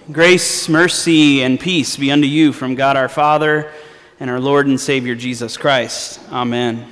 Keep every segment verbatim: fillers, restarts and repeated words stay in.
Grace, mercy, and peace be unto you from God our Father and our Lord and Savior Jesus Christ. Amen.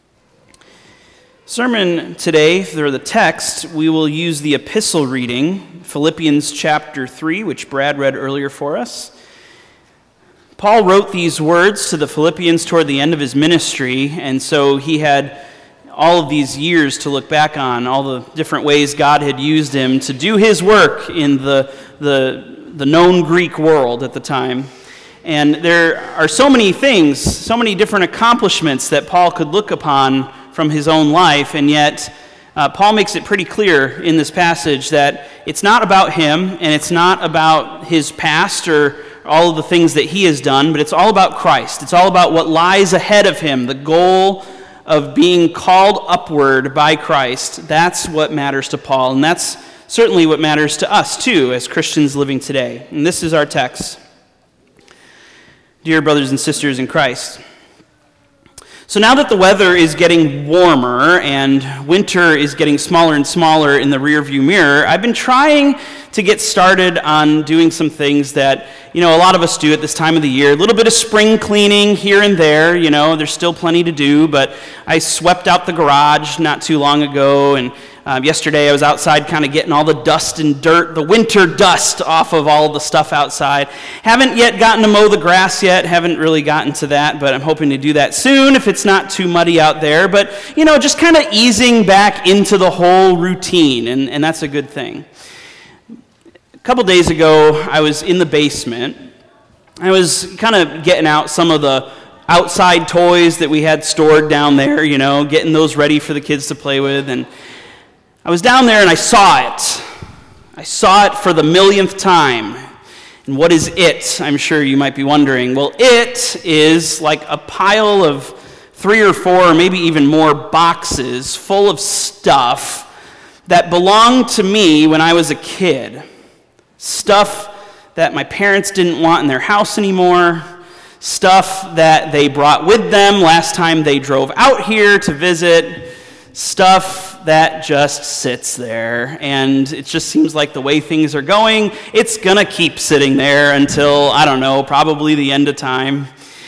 Sermon today, for the text, we will use the epistle reading, Philippians chapter three, which Brad read earlier for us. Paul wrote these words to the Philippians toward the end of his ministry, and so he had all of these years to look back on, all the different ways God had used him to do his work in the, the, the known Greek world at the time. And there are so many things, so many different accomplishments that Paul could look upon from his own life, and yet uh, Paul makes it pretty clear in this passage that it's not about him, and it's not about his past or all of the things that he has done, but it's all about Christ. It's all about what lies ahead of him, the goal of being called upward by Christ. That's what matters to Paul, and that's certainly what matters to us too as Christians living today. And this is our text. Dear brothers and sisters in Christ, so now that the weather is getting warmer and winter is getting smaller and smaller in the rearview mirror, I've been trying to get started on doing some things that, you know, a lot of us do at this time of the year. A little bit of spring cleaning here and there, you know, there's still plenty to do, but I swept out the garage not too long ago, and um, yesterday I was outside kind of getting all the dust and dirt, the winter dust off of all the stuff outside. Haven't yet gotten to mow the grass yet, haven't really gotten to that, but I'm hoping to do that soon if it's not too muddy out there. But, you know, just kind of easing back into the whole routine, and, and that's a good thing. A couple days ago, I was in the basement. I was kind of getting out some of the outside toys that we had stored down there, you know, getting those ready for the kids to play with, and I was down there and I saw it. I saw it for the millionth time. And what is it? I'm sure you might be wondering. Well, it is like a pile of three or four or maybe even more boxes full of stuff that belonged to me when I was a kid. Stuff that my parents didn't want in their house anymore. Stuff that they brought with them last time they drove out here to visit. Stuff that just sits there, and it just seems like the way things are going, it's gonna keep sitting there until, I don't know, probably the end of time.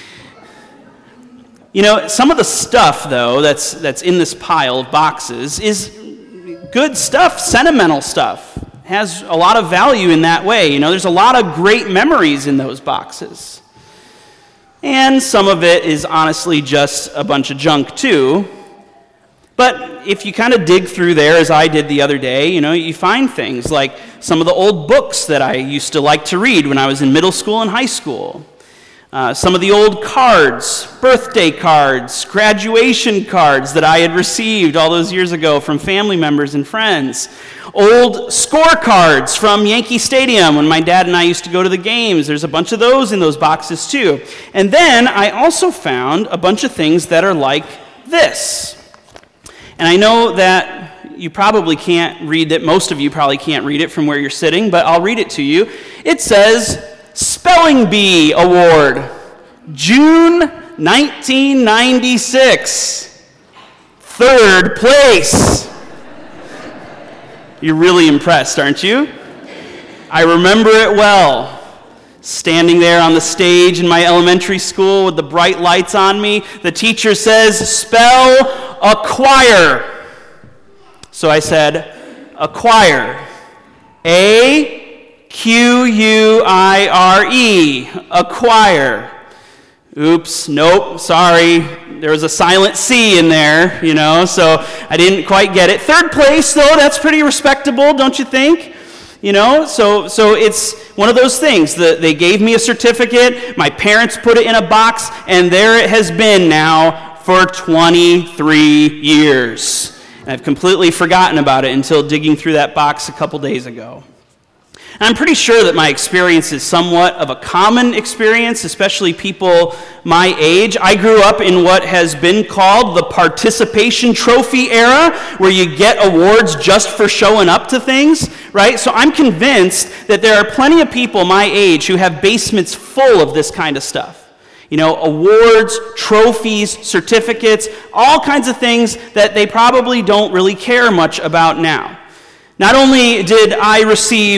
You know, some of the stuff, though, that's that's in this pile of boxes is good stuff, sentimental stuff. Has a lot of value in that way. You know, there's a lot of great memories in those boxes. And some of it is honestly just a bunch of junk, too. But if you kind of dig through there, as I did the other day, you know, you find things like some of the old books that I used to like to read when I was in middle school and high school. Uh, some of the old cards, birthday cards, graduation cards that I had received all those years ago from family members and friends. Old scorecards from Yankee Stadium when my dad and I used to go to the games. There's a bunch of those in those boxes too. And then I also found a bunch of things that are like this. And I know that you probably can't read it, most of you probably can't read it from where you're sitting, but I'll read it to you. It says, Spelling Bee Award, June nineteen ninety-six, third place. You're really impressed, aren't you? I remember it well. Standing there on the stage in my elementary school with the bright lights on me, the teacher says, spell acquire. So I said, acquire. A Q U I R E, acquire. Oops, nope, sorry. There was a silent C in there, you know, so I didn't quite get it. Third place, though, that's pretty respectable, don't you think? You know, so so it's one of those things. The, they gave me a certificate, my parents put it in a box, and there it has been now for twenty-three years. And I've completely forgotten about it until digging through that box a couple days ago. And I'm pretty sure that my experience is somewhat of a common experience, especially people my age. I grew up in what has been called the participation trophy era, where you get awards just for showing up to things, right? So I'm convinced that there are plenty of people my age who have basements full of this kind of stuff. You know, awards, trophies, certificates, all kinds of things that they probably don't really care much about now. Not only did I receive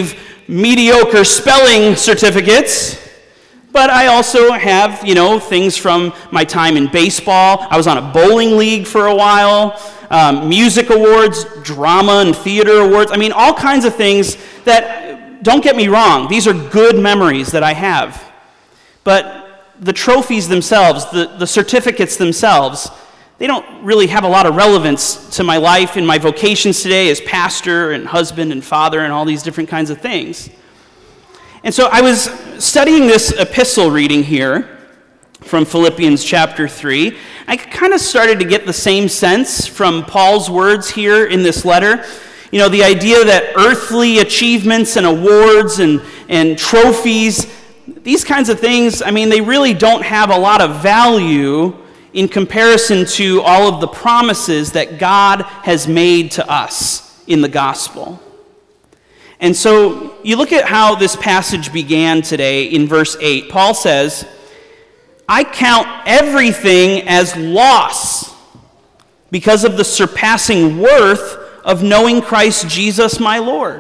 mediocre spelling certificates, but I also have, you know, things from my time in baseball. I was on a bowling league for a while, um, music awards, drama and theater awards. I mean, all kinds of things that, don't get me wrong, these are good memories that I have. But the trophies themselves, the, the certificates themselves, they don't really have a lot of relevance to my life and my vocations today as pastor and husband and father and all these different kinds of things. And so I was studying this epistle reading here from Philippians chapter three. I kind of started to get the same sense from Paul's words here in this letter. You know, the idea that earthly achievements and awards and, and trophies, these kinds of things, I mean, they really don't have a lot of value in comparison to all of the promises that God has made to us in the gospel. And so you look at how this passage began today in verse eight. Paul says, I count everything as loss because of the surpassing worth of knowing Christ Jesus my Lord.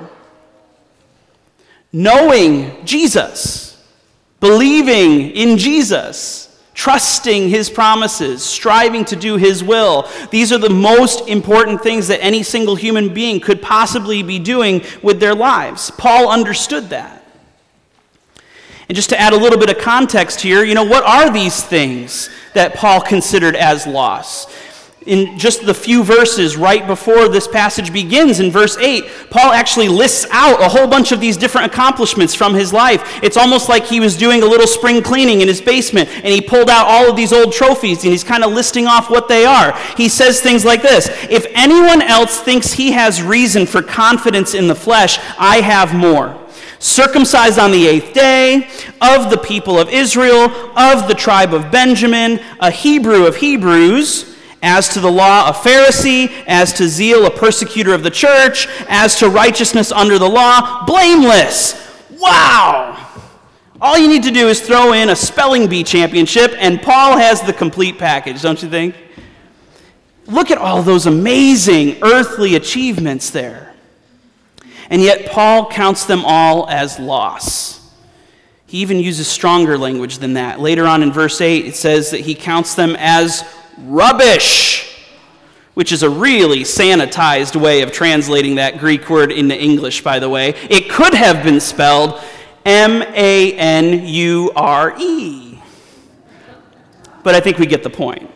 Knowing Jesus, believing in Jesus, trusting his promises, striving to do his will. These are the most important things that any single human being could possibly be doing with their lives. Paul understood that. And just to add a little bit of context here, you know, what are these things that Paul considered as loss? In just the few verses right before this passage begins, in verse eight, Paul actually lists out a whole bunch of these different accomplishments from his life. It's almost like he was doing a little spring cleaning in his basement, and he pulled out all of these old trophies, and he's kind of listing off what they are. He says things like this: if anyone else thinks he has reason for confidence in the flesh, I have more. Circumcised on the eighth day, of the people of Israel, of the tribe of Benjamin, a Hebrew of Hebrews, as to the law, a Pharisee, as to zeal, a persecutor of the church, as to righteousness under the law, blameless. Wow! All you need to do is throw in a spelling bee championship, and Paul has the complete package, don't you think? Look at all those amazing earthly achievements there. And yet Paul counts them all as loss. He even uses stronger language than that. Later on in verse eight, it says that he counts them as rubbish, which is a really sanitized way of translating that Greek word into English, by the way. It could have been spelled M A N U R E. But I think we get the point.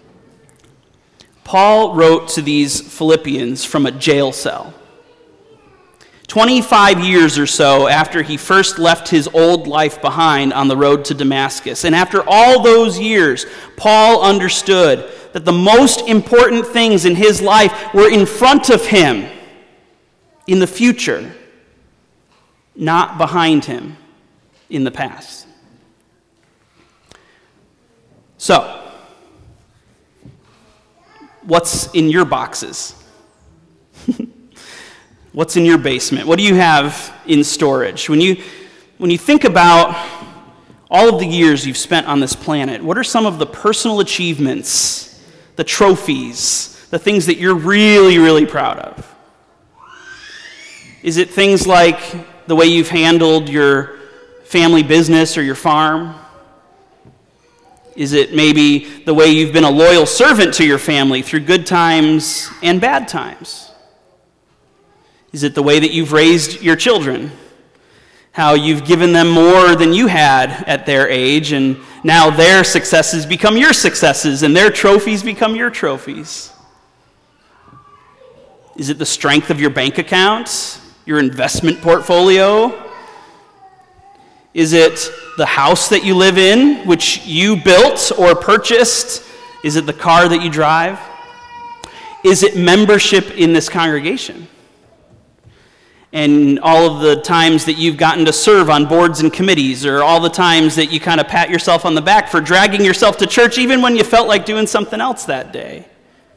Paul wrote to these Philippians from a jail cell. twenty-five years or so after he first left his old life behind on the road to Damascus. And after all those years, Paul understood that the most important things in his life were in front of him in the future, not behind him in the past. So, what's in your boxes? What's in your basement? What do you have in storage? When you, when you think about all of the years you've spent on this planet, what are some of the personal achievements, the trophies, the things that you're really, really proud of? Is it things like the way you've handled your family business or your farm? Is it maybe the way you've been a loyal servant to your family through good times and bad times? Is it the way that you've raised your children? How you've given them more than you had at their age, and now their successes become your successes, and their trophies become your trophies? Is it the strength of your bank accounts, your investment portfolio? Is it the house that you live in, which you built or purchased? Is it the car that you drive? Is it membership in this congregation? And all of the times that you've gotten to serve on boards and committees, or all the times that you kind of pat yourself on the back for dragging yourself to church even when you felt like doing something else that day.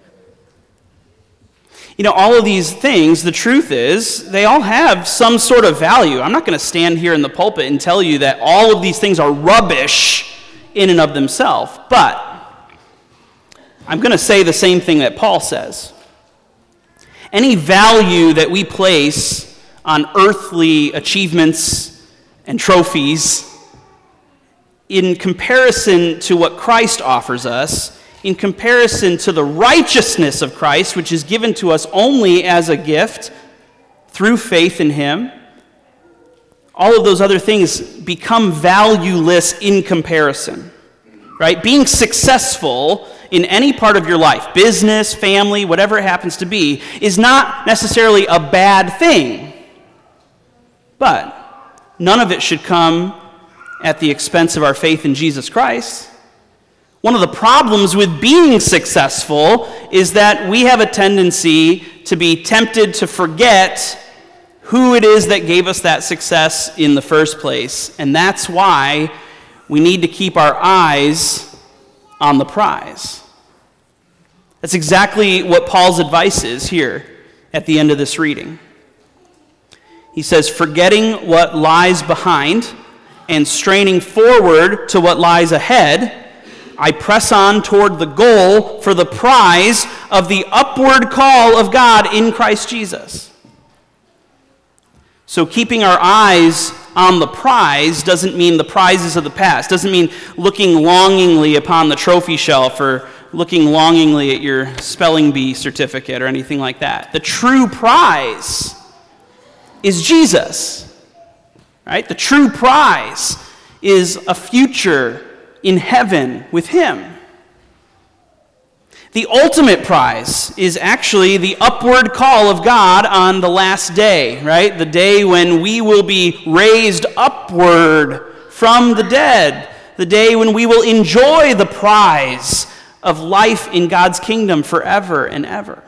You know, all of these things, the truth is, they all have some sort of value. I'm not going to stand here in the pulpit and tell you that all of these things are rubbish in and of themselves, but I'm going to say the same thing that Paul says. Any value that we place on earthly achievements and trophies in comparison to what Christ offers us, in comparison to the righteousness of Christ, which is given to us only as a gift through faith in him, all of those other things become valueless in comparison, right? Being successful in any part of your life, business, family, whatever it happens to be, is not necessarily a bad thing. But none of it should come at the expense of our faith in Jesus Christ. One of the problems with being successful is that we have a tendency to be tempted to forget who it is that gave us that success in the first place. And that's why we need to keep our eyes on the prize. That's exactly what Paul's advice is here at the end of this reading. He says, forgetting what lies behind and straining forward to what lies ahead, I press on toward the goal for the prize of the upward call of God in Christ Jesus. So keeping our eyes on the prize doesn't mean the prizes of the past, doesn't mean looking longingly upon the trophy shelf or looking longingly at your spelling bee certificate or anything like that. The true prize is Jesus, right? The true prize is a future in heaven with him. The ultimate prize is actually the upward call of God on the last day, right? The day when we will be raised upward from the dead. The day when we will enjoy the prize of life in God's kingdom forever and ever.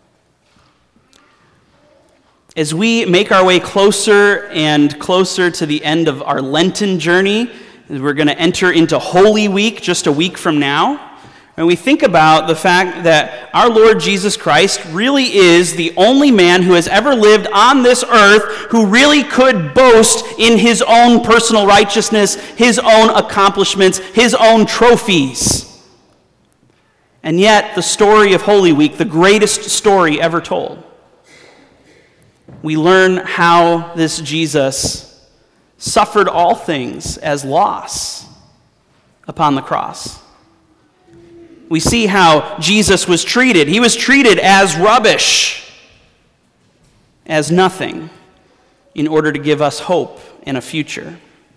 As we make our way closer and closer to the end of our Lenten journey, we're going to enter into Holy Week just a week from now. And we think about the fact that our Lord Jesus Christ really is the only man who has ever lived on this earth who really could boast in his own personal righteousness, his own accomplishments, his own trophies. And yet, the story of Holy Week, the greatest story ever told, we learn how this Jesus suffered all things as loss upon the cross. We see how Jesus was treated. He was treated as rubbish, as nothing, in order to give us hope and a future.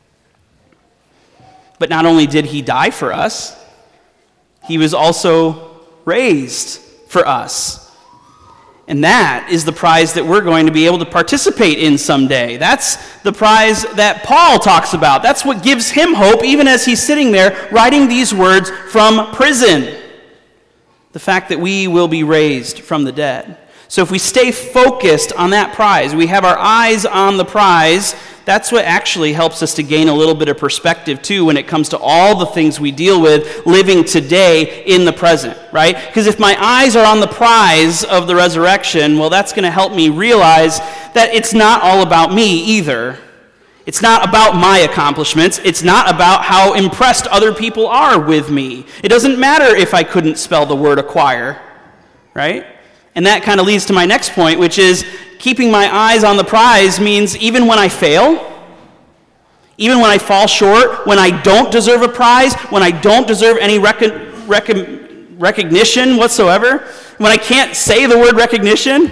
But not only did he die for us, he was also raised for us. And that is the prize that we're going to be able to participate in someday. That's the prize that Paul talks about. That's what gives him hope, even as he's sitting there writing these words from prison. The fact that we will be raised from the dead. So if we stay focused on that prize, we have our eyes on the prize, that's what actually helps us to gain a little bit of perspective too when it comes to all the things we deal with living today in the present, right? Because if my eyes are on the prize of the resurrection, well, that's going to help me realize that it's not all about me either. It's not about my accomplishments. It's not about how impressed other people are with me. It doesn't matter if I couldn't spell the word acquire, right? And that kind of leads to my next point, which is keeping my eyes on the prize means even when I fail, even when I fall short, when I don't deserve a prize, when I don't deserve any rec- rec- recognition whatsoever, when I can't say the word recognition,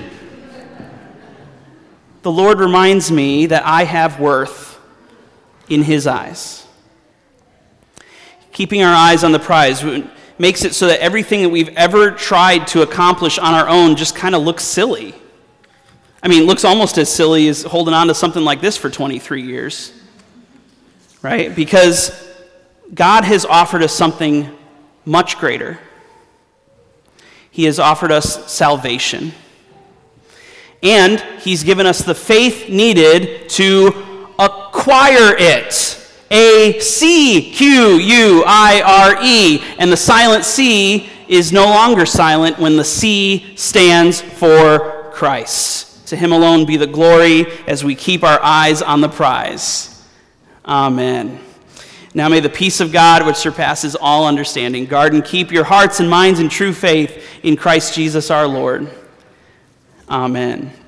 the Lord reminds me that I have worth in his eyes. Keeping our eyes on the prize makes it so that everything that we've ever tried to accomplish on our own just kind of looks silly. I mean, it looks almost as silly as holding on to something like this for twenty-three years, right? Because God has offered us something much greater. He has offered us salvation. And he's given us the faith needed to acquire it. A C Q U I R E. And the silent C is no longer silent when the C stands for Christ. To him alone be the glory as we keep our eyes on the prize. Amen. Now may the peace of God, which surpasses all understanding, guard and keep your hearts and minds in true faith in Christ Jesus our Lord. Amen.